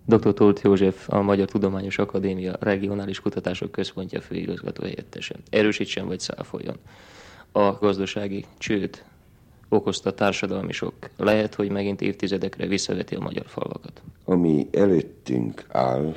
Dr. Tóth József, a Magyar Tudományos Akadémia Regionális Kutatások Központja főigazgató helyettese. Erősítsen vagy száfoljon. A gazdasági csőd okozta társadalmi sok. Lehet, hogy megint évtizedekre visszaveti a magyar falvakat. Ami előttünk áll,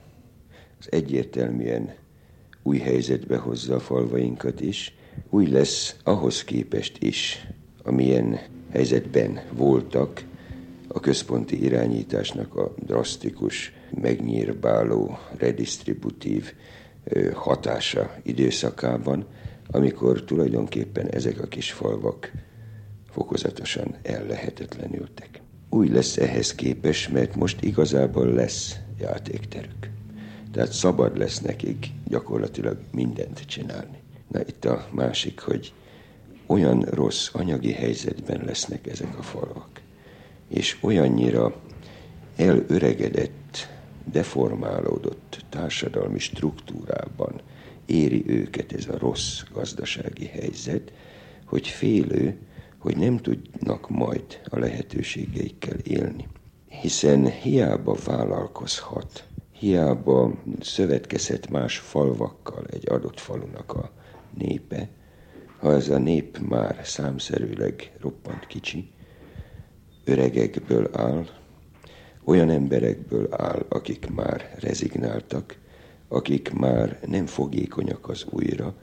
az egyértelműen új helyzetbe hozza a falvainkat is. Új lesz ahhoz képest is, amilyen helyzetben voltak a központi irányításnak a drasztikus, megnyírbáló, redistributív hatása időszakában, amikor tulajdonképpen ezek a kis falvak fokozatosan ellehetetlenültek. Új lesz ehhez képest, mert most igazából lesz játékterük. Tehát szabad lesz nekik gyakorlatilag mindent csinálni. Na itt a másik, hogy olyan rossz anyagi helyzetben lesznek ezek a falvak, és olyannyira elöregedett, deformálódott társadalmi struktúrában éri őket ez a rossz gazdasági helyzet, hogy félő, hogy nem tudnak majd a lehetőségeikkel élni. Hiszen hiába vállalkozhat, hiába szövetkezhet más falvakkal egy adott falunak a népe, ha ez a nép már számszerűleg roppant kicsi, öregekből áll, olyan emberekből áll, akik már rezignáltak, akik már nem fogékonyak az újra,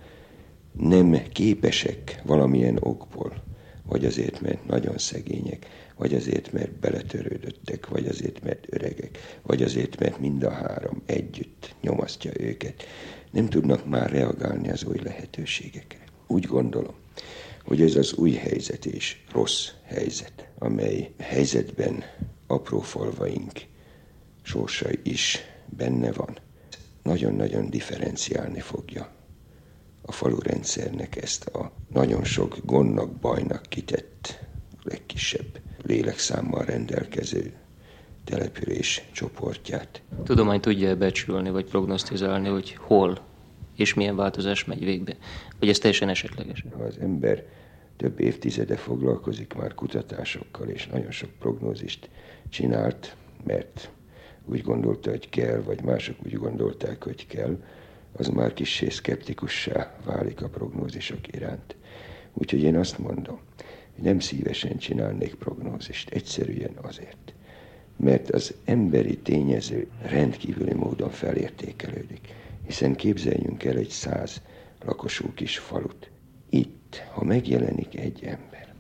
nem képesek valamilyen okból, vagy azért, mert nagyon szegények, vagy azért, mert beletörődöttek, vagy azért, mert öregek, vagy azért, mert mind a három együtt nyomasztja őket. Nem tudnak már reagálni az új lehetőségekre. Úgy gondolom, hogy ez az új helyzet és rossz helyzet, amely helyzetben apró falvaink sorsa is benne van. Nagyon-nagyon differenciálni fogja a falurendszernek ezt a nagyon sok gondnak, bajnak kitett, legkisebb lélekszámmal rendelkező település csoportját. Tudomány tudja becsülni, vagy prognosztizálni, hogy hol és milyen változás megy végbe? Vagy ez teljesen esetleges? Ha az ember több évtizede foglalkozik már kutatásokkal, és nagyon sok prognózist csinált, mert úgy gondolta, hogy kell, vagy mások úgy gondolták, hogy kell, az már kissé szkeptikussá válik a prognózisok iránt. Úgyhogy én azt mondom, hogy nem szívesen csinálnék prognózist, egyszerűen azért, mert az emberi tényező rendkívüli módon felértékelődik. Hiszen képzeljünk el egy 100 lakosú kis falut. Itt, ha megjelenik egy ember,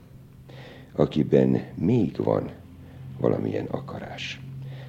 akiben még van valamilyen akarás,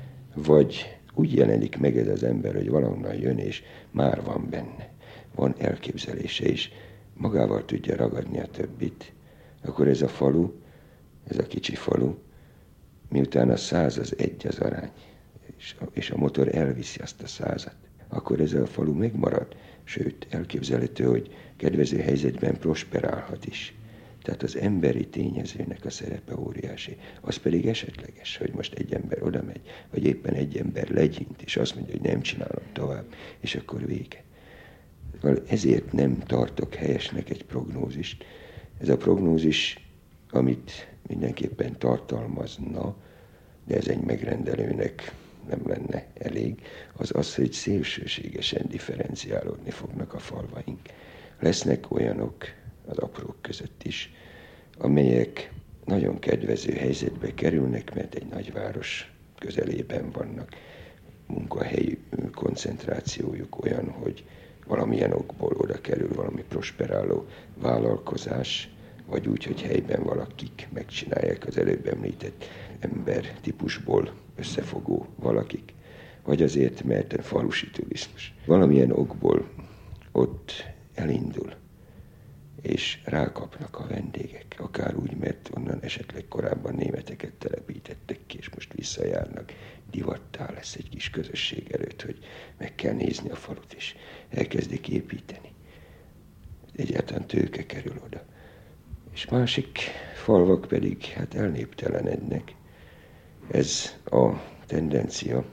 vagy úgy jelenik meg ez az ember, hogy valahonnan jön, és már van benne, van elképzelése, és magával tudja ragadni a többit, akkor ez a falu, ez a kicsi falu, miután a 100 az 1 az arány, és a motor elviszi azt a 100-at, akkor ez a falu megmarad, sőt, elképzelhető, hogy kedvező helyzetben prosperálhat is. Tehát az emberi tényezőnek a szerepe óriási. Az pedig esetleges, hogy most egy ember oda megy, vagy éppen egy ember legyint, és azt mondja, hogy nem csinálom tovább, és akkor vége. Ezért nem tartok helyesnek egy prognózist. Ez a prognózis, amit mindenképpen tartalmazna, de ez egy megrendelőnek nem lenne elég, az, hogy szélsőségesen differenciálódni fognak a falvaink. Lesznek olyanok az aprók között is, amelyek nagyon kedvező helyzetbe kerülnek, mert egy nagyváros közelében vannak. Munkahelyi koncentrációjuk olyan, hogy valamilyen okból oda kerül valami prosperáló vállalkozás, vagy úgy, hogy helyben valakik megcsinálják az előbb említett ember típusból összefogó valakik, vagy azért, mert falusi turizmus. Valamilyen okból ott elindul, és rákapnak a vendégek, akár úgy, mert onnan esetleg korábban németeket telepítettek ki, és most visszajárnak. Divattá lesz egy kis közösség előtt, hogy meg kell nézni a falut, és elkezdik építeni. Egyáltalán tőke kerül oda. És másik falvak pedig hát elnéptelenednek. Ez a tendencia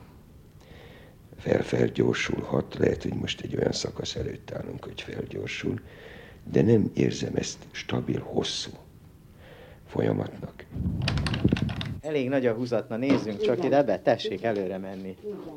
felgyorsulhat, lehet, hogy most egy olyan szakasz előtt állunk, hogy felgyorsul, de nem érzem ezt stabil, hosszú folyamatnak. Elég nagy a húzat, na nézzünk csak ide be, tessék előre menni.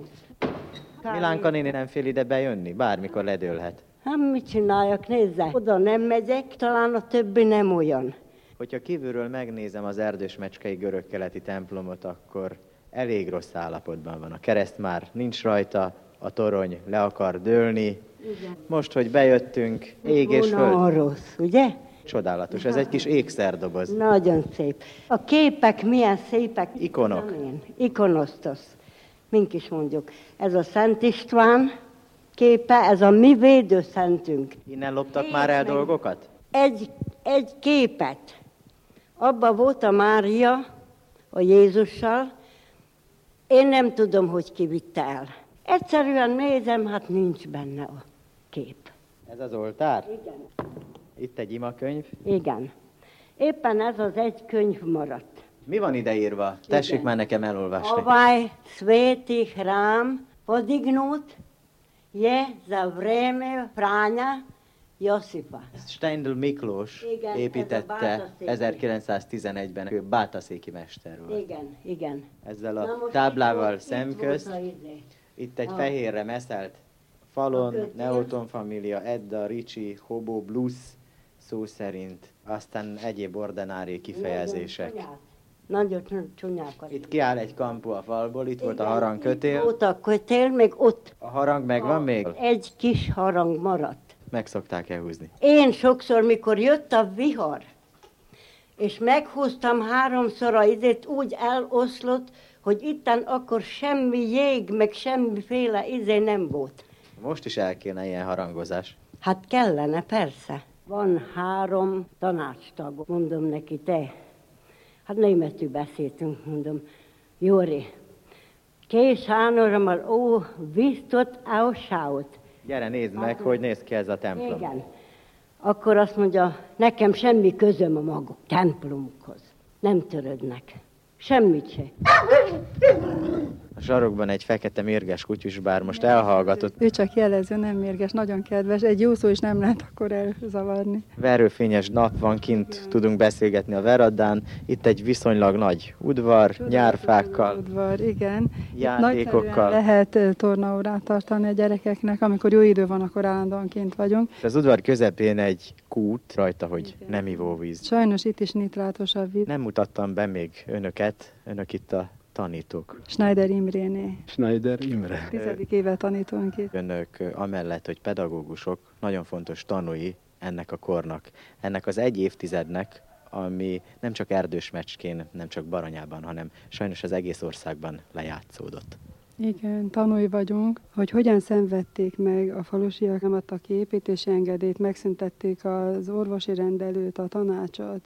Milánka néni nem fél ide bejönni? Bármikor ledőlhet. Hát mit csináljak, nézze. Oda nem megyek, talán a többi nem olyan. Hogyha kívülről megnézem az erdősmecskei görög-keleti templomot, akkor elég rossz állapotban van. A kereszt már nincs rajta, a torony le akar dőlni. Igen. Most, hogy bejöttünk, ég és föld. Rossz, ugye? Csodálatos, ez egy kis ékszerdoboz. Nagyon szép. A képek milyen szépek. Ikonok. Ikonosztosz. Mink is mondjuk. Ez a Szent István képe, ez a mi védőszentünk. Innen loptak már el dolgokat? Egy képet. Abba volt a Mária, a Jézussal. Én nem tudom, hogy ki vitte el. Egyszerűen nézem, hát nincs benne a kép. Ez az oltár? Igen. Itt egy imakönyv? Igen. Éppen ez az egy könyv maradt. Mi van ide írva? Tessék igen. Már nekem elolvasni. Ovaj sveti hrám podignut je za vreme Franja Josipa. Steindl Miklós igen, építette 1911-ben, ő bátaszéki mester volt. Igen. Ezzel a táblával szemközt, itt egy fehérre meszelt falon, Neoton Família, Edda, Ricci, Hobo, Blues, szó szerint, aztán egyéb ordinári kifejezések. Nagyon csúnyákat. Itt kiáll egy kampu a falból, itt volt a harangkötél. Itt volt a kötél, még ott. A harang megvan még? Egy kis harang maradt. Meg szokták elhúzni. Én sokszor, mikor jött a vihar, és meghúztam 3-szor a izét, úgy eloszlott, hogy itten akkor semmi jég, meg semmiféle izé nem volt. Most is el kéne ilyen harangozás. Hát kellene, persze. Van 3 tanácstag, mondom neki, te. Hát németül beszéltünk, mondom. Jóri, Kees Hánormal ó, visztott ausschaut. Gyere, nézd meg, hogy néz ki ez a templom. Igen. Akkor azt mondja, nekem semmi közöm a maguk templomukhoz. Nem törődnek. Semmit se. A sarokban egy fekete mérges kutyus, bár most elhallgatott. Ő csak jelező, nem mérges, nagyon kedves. Egy jó szó is nem lehet akkor elzavarni. Verőfényes nap van, kint tudunk beszélgetni a veradán. Itt egy viszonylag nagy udvar, nyárfákkal, udvar, igen. játékokkal. Lehet tornaórát tartani a gyerekeknek, amikor jó idő van, akkor állandóan kint vagyunk. Az udvar közepén egy kút rajta, hogy nem ivóvíz. Sajnos itt is nitrátos a víz. Nem mutattam be még önök itt a tanítók. Schneider Imréné. Schneider Imre. 10. éve tanítunk itt. Önök amellett, hogy pedagógusok, nagyon fontos tanúi ennek a kornak, ennek az egy évtizednek, ami nem csak Erdősmecskén, nem csak Baranyában, hanem sajnos az egész országban lejátszódott. Igen, tanúi vagyunk, hogy hogyan szenvedték meg a falusiak, nem adtak ki építési engedélyt, megszüntették az orvosi rendelőt, a tanácsot,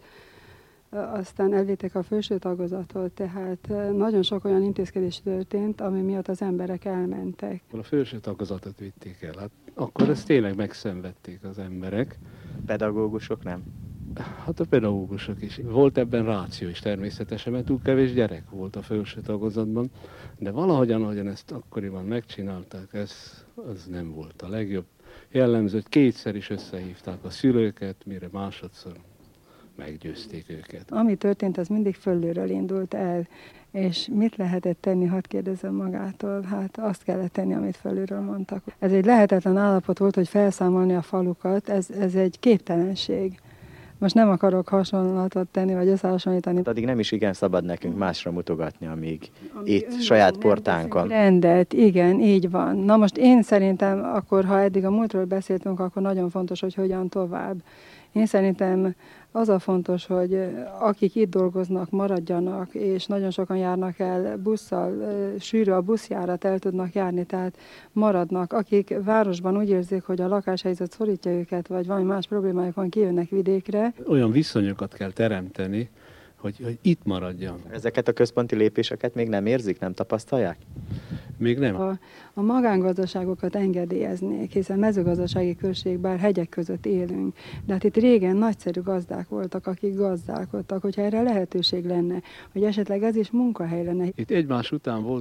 aztán elvitték a felső tagozatot, tehát nagyon sok olyan intézkedés történt, ami miatt az emberek elmentek. A felső tagozatot vitték el, hát akkor ezt tényleg megszenvedték az emberek. Pedagógusok nem? Hát a pedagógusok is. Volt ebben ráció is természetesen, mert túl kevés gyerek volt a felső tagozatban, de ahogyan ezt akkoriban megcsinálták, az nem volt a legjobb. Jellemző, hogy 2-szer is összehívták a szülőket, mire másodszor meggyőzték őket. Ami történt, az mindig fölülről indult el, és mit lehetett tenni, hadd kérdezem magától, hát azt kellett tenni, amit fölülről mondtak. Ez egy lehetetlen állapot volt, hogy felszámolni a falukat, ez egy képtelenség. Most nem akarok hasonlatot tenni, vagy összehasonlítani. Addig nem is igen szabad nekünk másra mutogatni, amíg itt saját portánkon. Rendet, igen, így van. Na most én szerintem akkor, ha eddig a múltról beszéltünk, akkor nagyon fontos, hogy hogyan tovább. Én szerintem az a fontos, hogy akik itt dolgoznak, maradjanak, és nagyon sokan járnak el busszal, sűrű a buszjárat, el tudnak járni, tehát maradnak. Akik városban úgy érzik, hogy a lakáshelyzet szorítja őket, vagy valami más problémájuk van, kijönnek vidékre. Olyan viszonyokat kell teremteni, hogy itt maradjon. Ezeket a központi lépéseket még nem érzik, nem tapasztalják? Még nem. A magángazdaságokat engedélyeznék, hiszen mezőgazdasági község, bár hegyek között élünk, de hát itt régen nagyszerű gazdák voltak, akik gazdálkodtak, hogyha erre lehetőség lenne, hogy esetleg ez is munkahely lenne. Itt egymás után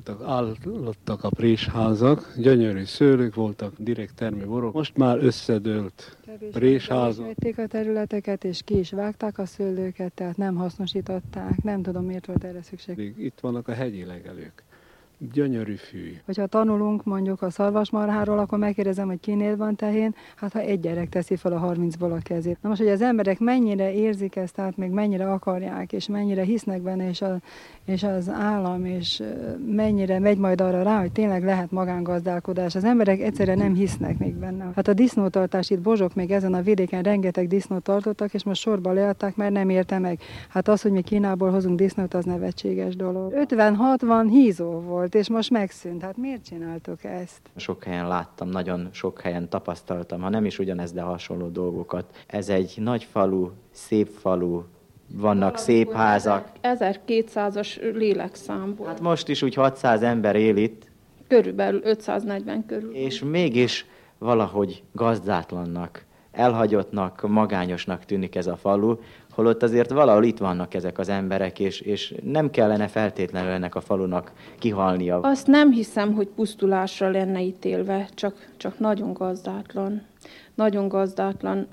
állottak a présházak, gyönyörű szőlők voltak, direkt termőborok. Most már összedőlt présházak. Vették a területeket, és ki is vágták a szőlőket, tehát nem hasznosították. Nem tudom, miért volt erre szükség. Itt vannak a hegyi legelők. Gyönyörű fű. Hogyha tanulunk mondjuk a szarvasmarháról, akkor megkérdezem, hogy kinél van tehén, hát ha egy gyerek teszi fel a 30-ból a kezét. Na most, hogy az emberek mennyire érzik ezt, tehát még mennyire akarják, és mennyire hisznek benne, és az állam, és mennyire megy majd arra rá, hogy tényleg lehet magángazdálkodás. Az emberek egyszerűen nem hisznek még benne. Hát a disznótartás itt Bozsok még ezen a vidéken rengeteg disznót tartottak, és most sorba leadták, mert nem érte meg. Hát az, hogy mi Kínából hozunk disznót, az nevetséges dolog. 50-60 hízó volt, és most megszűnt. Hát miért csináltok ezt? Sok helyen láttam, nagyon sok helyen tapasztaltam, ha nem is ugyanez, de hasonló dolgokat. Ez egy nagy falu, szép falu, vannak szép házak. 1200-as lélekszámból. Hát most is úgy 600 ember él itt. Körülbelül 540 körül. És mégis valahogy gazdátlannak, elhagyottnak, magányosnak tűnik ez a falu, holott azért valahol itt vannak ezek az emberek, és nem kellene feltétlenül ennek a falunak kihalnia. Azt nem hiszem, hogy pusztulásra lenne ítélve, csak nagyon gazdátlan. Nagyon gazdátlan.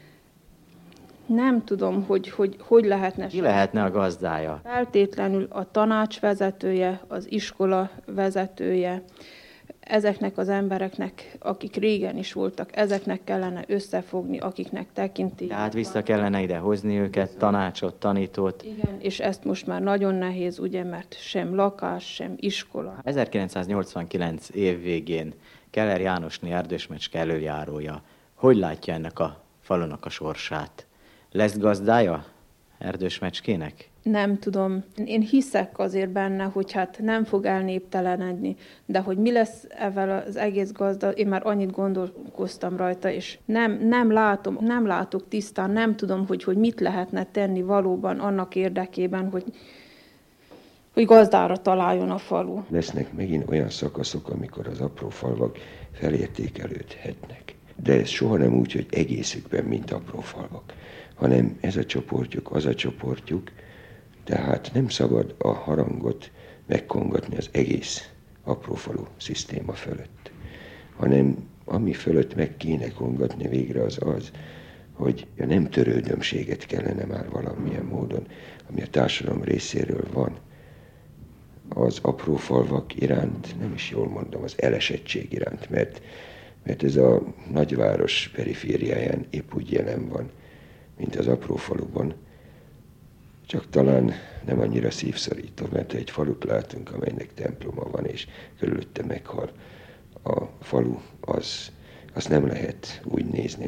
Nem tudom, hogy lehetne. Ki lehetne a gazdája? Feltétlenül a tanács vezetője, az iskola vezetője. Ezeknek az embereknek, akik régen is voltak, ezeknek kellene összefogni, akiknek tekinti. Tehát vissza kellene ide hozni őket, tanácsot, tanítót. Igen, és ezt most már nagyon nehéz, ugye, mert sem lakás, sem iskola. 1989 év végén Keller Jánosné Erdősmecske előjárója. Hogy látja ennek a falunak a sorsát? Lesz gazdája Erdősmecskének? Nem tudom. Én hiszek azért benne, hogy hát nem fog elnéptelenedni, de hogy mi lesz ezzel az egész gazda, én már annyit gondolkoztam rajta, és nem látok tisztán, nem tudom, hogy mit lehetne tenni valóban annak érdekében, hogy gazdára találjon a falu. Lesznek megint olyan szakaszok, amikor az apró falvak felértékelődhetnek. De ez soha nem úgy, hogy egészükben, mint apró falvak, hanem ez a csoportjuk, az a csoportjuk, tehát nem szabad a harangot megkongatni az egész aprófalu szisztéma fölött, hanem ami fölött meg kéne kongatni végre az, hogy a nem törődömséget kellene már valamilyen módon, ami a társadalom részéről van, az apró falvak iránt, nem is jól mondom, az elesettség iránt, mert ez a nagyváros perifériáján épp úgy jelen van, mint az apró faluban. Csak talán nem annyira szívszorító, mert egy falut látunk, amelynek temploma van, és körülötte meghal a falu, azt nem lehet úgy nézni,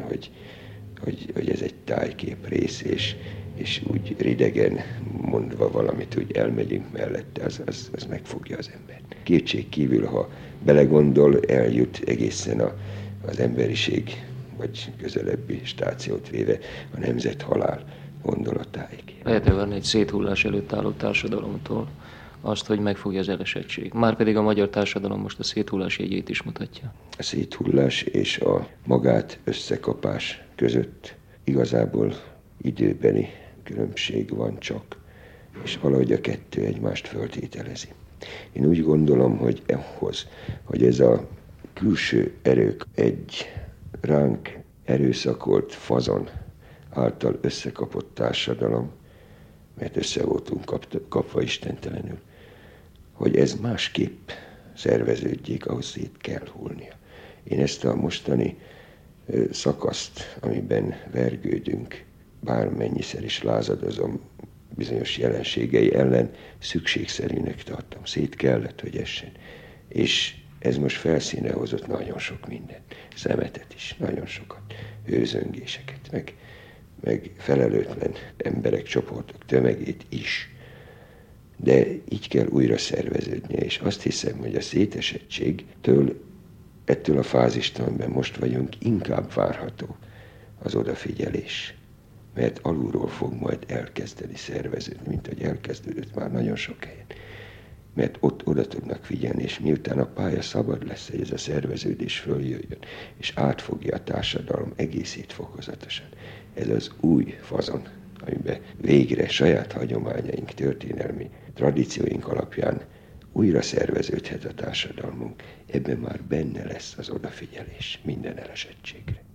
hogy ez egy tájkép rész, és úgy ridegen mondva valamit, úgy elmegyünk mellette, az megfogja az embert. Kétség kívül, ha belegondol, eljut egészen az emberiség, vagy közelebbi stációt véve a nemzet halál gondolatáig. Lehet várni egy széthullás előtt álló társadalomtól azt, hogy megfogja az elesettség. Márpedig a magyar társadalom most a széthullás jegyét is mutatja. A széthullás és a magát összekapás között igazából időbeli különbség van csak, és valahogy a kettő egymást föltételezi. Én úgy gondolom, hogy ahhoz, hogy ez a külső erők egy ránk erőszakolt fazon által összekapott társadalom, mert össze voltunk kapva istentelenül, hogy ez másképp szerveződjék, ahhoz szét kell hullnia. Én ezt a mostani szakaszt, amiben vergődünk, bármennyiszer is lázadozom bizonyos jelenségei ellen, szükségszerűnek tartom. Szét kellett, hogy essen. És ez most felszínre hozott nagyon sok mindent. Szemetet is, nagyon sokat. Hőzöngéseket, meg felelőtlen emberek, csoportok tömegét is. De így kell újra szerveződnie, és azt hiszem, hogy a szétesettségtől, ettől a fázistól, amiben most vagyunk, inkább várható az odafigyelés. Mert alulról fog majd elkezdeni szerveződni, mint hogy elkezdődött már nagyon sok helyen. Mert ott oda tudnak figyelni, és miután a pálya szabad lesz, hogy ez a szerveződés följöjjön, és átfogja a társadalom egészét fokozatosan. Ez az új fazon, amiben végre saját hagyományaink, történelmi tradícióink alapján újra szerveződhet a társadalmunk. Ebben már benne lesz az odafigyelés minden elesettségre.